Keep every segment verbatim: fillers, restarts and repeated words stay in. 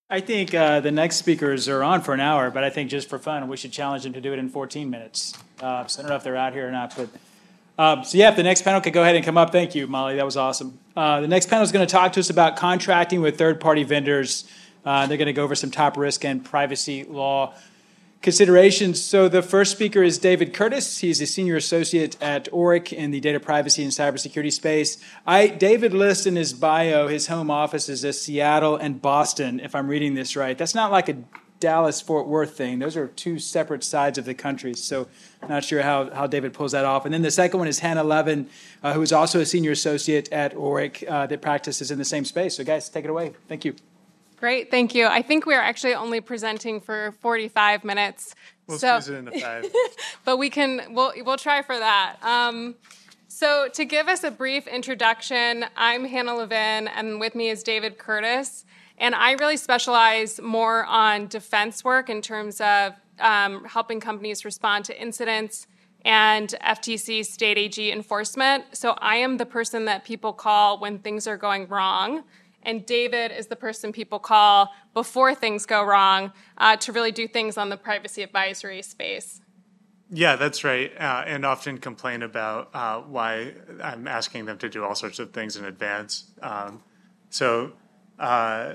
I think uh, the next speakers are on for an hour, but I think just for fun, we should challenge them to do it in fourteen minutes. Uh, so I don't know if they're out here or not, but um, so yeah, if the next panel could go ahead and come up. Thank you, Molly. That was awesome. Uh, the next panel is going to talk to us about contracting with third-party vendors. Uh, they're going to go over some top risk and privacy law considerations. So the first speaker is David Curtis. He's a senior associate at Oric in the data privacy and cybersecurity space. I, David lists in his bio his home offices as Seattle and Boston, if I'm reading this right. That's not like a Dallas-Fort Worth thing. Those are two separate sides of the country. So not sure how, how David pulls that off. And then the second one is Hannah Levin, uh, who is also a senior associate at Oric uh, that practices in the same space. So guys, take it away. Thank you. Great, thank you. I think we're actually only presenting for forty-five minutes. We'll so, squeeze it into five. But we can, we'll, we'll try for that. Um, so to give us a brief introduction, I'm Hannah Levin, and with me is David Curtis. And I really specialize more on defense work in terms of um, helping companies respond to incidents and F T C state A G enforcement. So I am the person that people call when things are going wrong. And David is the person people call before things go wrong uh, to really do things on the privacy advisory space. Yeah, that's right. Uh, and often complain about uh, why I'm asking them to do all sorts of things in advance. Um, so uh,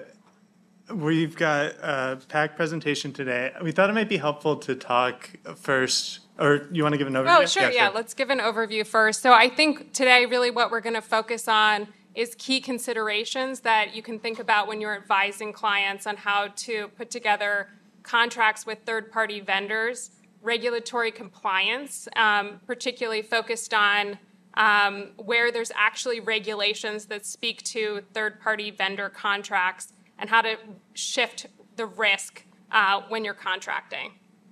we've got a packed presentation today. We thought it might be helpful to talk first, or you want to give an overview? Oh, sure, yeah, yeah. Sure. Let's give an overview first. So I think today really what we're going to focus on is key considerations that you can think about when you're advising clients on how to put together contracts with third-party vendors, regulatory compliance, um, particularly focused on um, where there's actually regulations that speak to third-party vendor contracts and how to shift the risk uh, when you're contracting.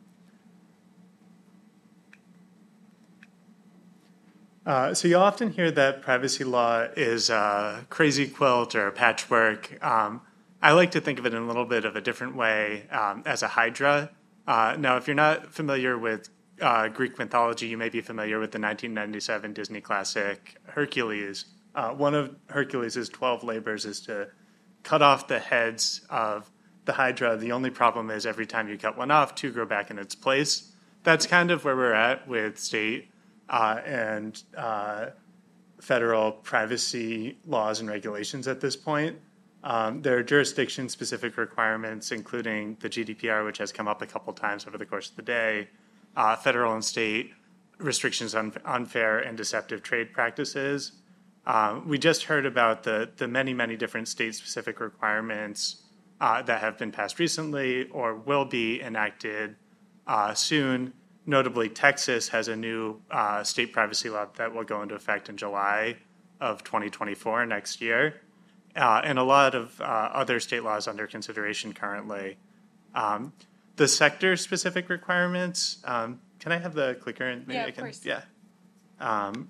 Uh, so you'll often hear that privacy law is a crazy quilt or a patchwork. Um, I like to think of it in a little bit of a different way um, as a hydra. Uh, now, if you're not familiar with uh, Greek mythology, you may be familiar with the nineteen ninety-seven Disney classic Hercules. Uh, one of Hercules' twelve labors is to cut off the heads of the hydra. The only problem is every time you cut one off, two grow back in its place. That's kind of where we're at with state Uh, and uh, federal privacy laws and regulations at this point. Um, there are jurisdiction-specific requirements, including the G D P R, which has come up a couple times over the course of the day, uh, federal and state restrictions on unfair and deceptive trade practices. Um, we just heard about the, the many, many different state-specific requirements uh, that have been passed recently or will be enacted uh, soon. Notably, Texas has a new uh, state privacy law that will go into effect in July of twenty twenty-four, next year, uh, and a lot of uh, other state laws under consideration currently. Um, the sector-specific requirements, um, can I have the clicker? And maybe yeah, I of can, course. Yeah. Um,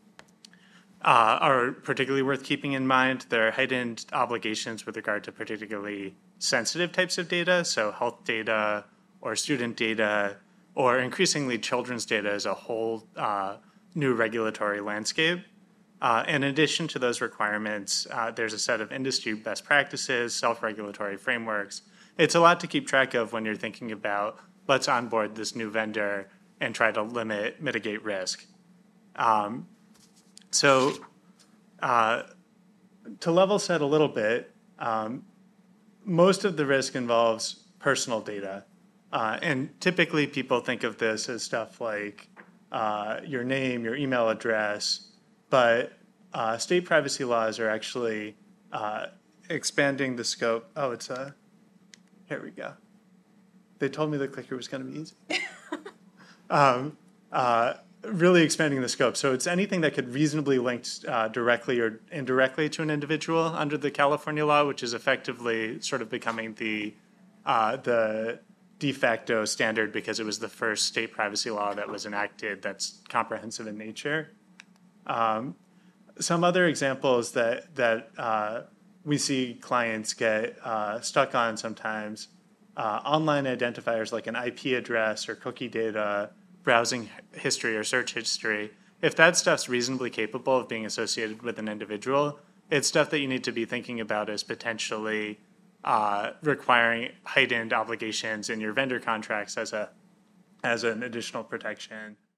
uh, are particularly worth keeping in mind. There are heightened obligations with regard to particularly sensitive types of data, so health data or student data, or increasingly children's data as a whole uh, new regulatory landscape. Uh, in addition to those requirements, uh, there's a set of industry best practices, self-regulatory frameworks. It's a lot to keep track of when you're thinking about let's onboard this new vendor and try to limit, mitigate risk. Um, so uh, to level set a little bit, um, most of the risk involves personal data. Uh, and typically people think of this as stuff like uh, your name, your email address, but uh, state privacy laws are actually uh, expanding the scope. Oh, it's a, here we go. They told me the clicker was going to be easy. um, uh, really expanding the scope. So it's anything that could reasonably link uh, directly or indirectly to an individual under the California law, which is effectively sort of becoming the uh, the de facto standard because it was the first state privacy law that was enacted that's comprehensive in nature. Um, some other examples that that uh, we see clients get uh, stuck on sometimes, uh, online identifiers like an I P address or cookie data, browsing history or search history. If that stuff's reasonably capable of being associated with an individual, it's stuff that you need to be thinking about as potentially uh, requiring heightened obligations in your vendor contracts as a as an additional protection.